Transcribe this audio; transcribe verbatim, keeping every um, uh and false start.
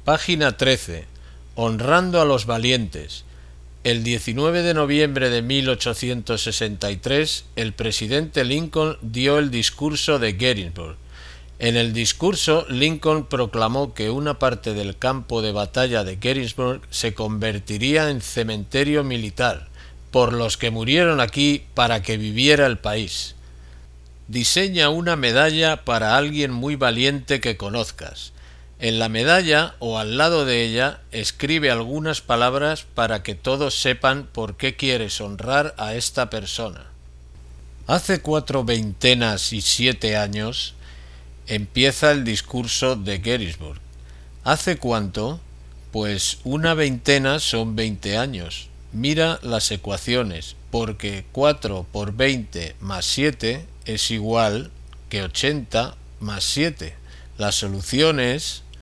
Página trece. Honrando a los valientes. El diecinueve de noviembre de mil ochocientos sesenta y tres, el presidente Lincoln dio el discurso de Gettysburg. En el discurso, Lincoln proclamó que una parte del campo de batalla de Gettysburg se convertiría en cementerio militar, por los que murieron aquí para que viviera el país. Diseña una medalla para alguien muy valiente que conozcas. En la medalla o al lado de ella escribe algunas palabras para que todos sepan por qué quieres honrar a esta persona. Hace cuatro veintenas y siete años empieza el discurso de Gettysburg. ¿Hace cuánto? Pues una veintena son veinte años. Mira las ecuaciones, porque cuatro por veinte más siete es igual que ochenta más siete. La solución es